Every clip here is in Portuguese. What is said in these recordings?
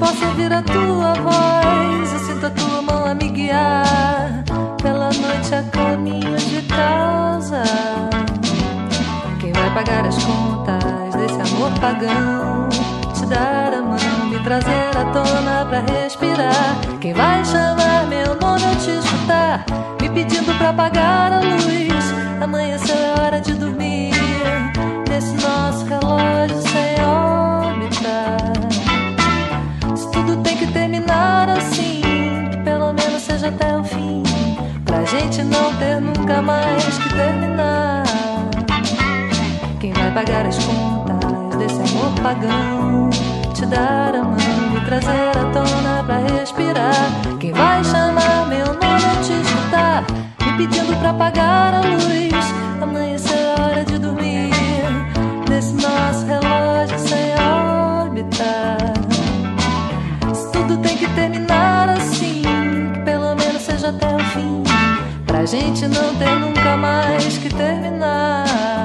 possa ouvir a tua voz, eu sinto a tua mão a me guiar pela noite a caminho de casa. Quem vai pagar as contas desse amor pagão? Te dar a mão, me trazer à tona pra respirar. Quem vai chamar meu nome ao te escutar, me pedindo pra apagar a luz? Amanheceu, é hora de dormir nesse nosso relógio sem órbita. Se tudo tem que terminar assim, que pelo menos seja até o fim, pra gente não ter nunca mais que terminar. Quem vai pagar as contas desse amor pagão? Te dar a mão, me trazer à tona pra respirar. Quem vai chamar meu nome ao te escutar, me pedindo pra apagar a luz? Amanheceu, é hora de dormir nesse nosso relógio sem órbita. Se tudo tem que terminar assim, que pelo menos seja até o fim, pra gente não ter nunca mais que terminar.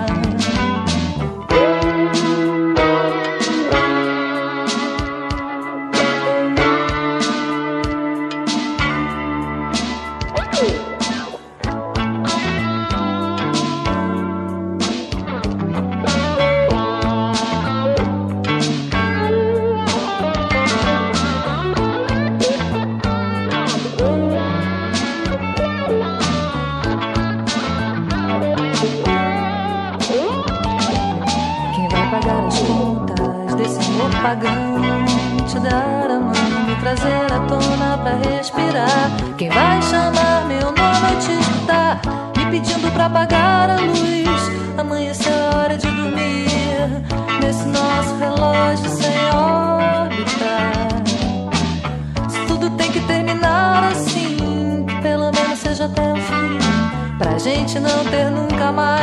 Te dar a mão, me trazer à tona pra respirar. Quem vai chamar meu nome ao te escutar, me pedindo pra apagar a luz? Amanheceu, é hora de dormir nesse nosso relógio sem órbita. Se tudo tem que terminar assim, que pelo menos seja até o fim, pra gente não ter nunca mais